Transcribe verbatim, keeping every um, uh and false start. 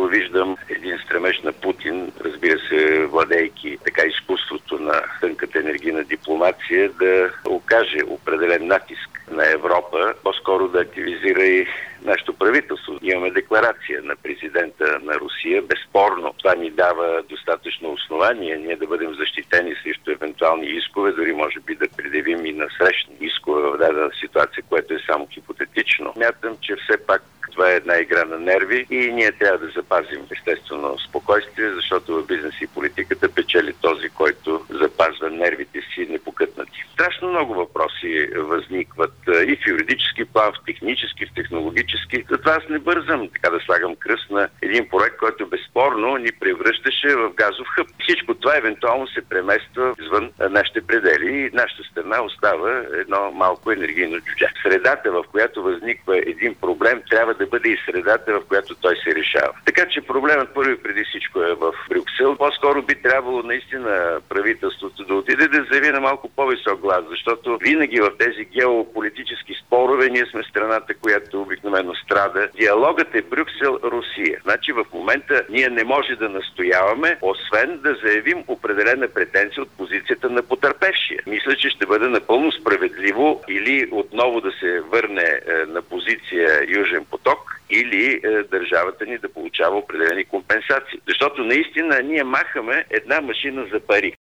защото виждам един стремеж на Путин, разбира се, владейки така изкуството на тънката енергийна дипломация, да окаже определен натиск на Европа, по-скоро да активизира и нашето правителство. Имаме декларация на президента на Русия. Безспорно това ни дава достатъчно основание ние да бъдем защитени срещу евентуални искове, дори може би да предявим и насрещни искове в дадена ситуация, което е само хипотетично. Мятам, че все пак това е една игра на нерви и ние трябва да запазим естествено спокойствие, защото в бизнес и политиката печели този, който запазва нервите си непокътнати. Страшно много въпроси възникват и в юридически план, в технически, в технологически. Затова аз не бързам така да слагам кръст на един проект, който безспорно ни превръщаше в газов хъб. Всичко това евентуално се премества извън нашите предели и нашата страна остава едно малко енергийно джудже. Средата, в която възниква един проблем, трябва да бъде и средата, в която той се решава. Така че проблемът първи преди всичко е в Брюксел. По-скоро би трябвало наистина правителството да отиде да заяви на малко по-висок глас, защото винаги в тези геополитически спорове ние сме страната, която обикновено страда. Диалогът е Брюксел-Русия. Значи в момента ние не може да настояваме, освен да заявим определена претенция от позицията на потърпевшия. Мисля, че ще бъде напълно справедливо или отново да се върне е, на позиция Южен поток, или е, държавата ни да получава определени компенсации. Защото наистина ние махаме една машина за пари.